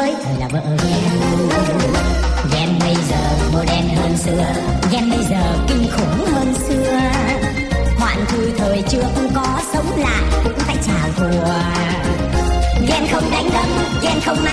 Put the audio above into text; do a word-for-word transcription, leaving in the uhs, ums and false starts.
mới thời là vợ ghen. Ghen bây giờ modern hơn xưa, ghen bây giờ kinh khủng hơn xưa. Hoạn thư thời trước có sống lại cũng phải chào thua. Ghen không đánh đấm, ghen không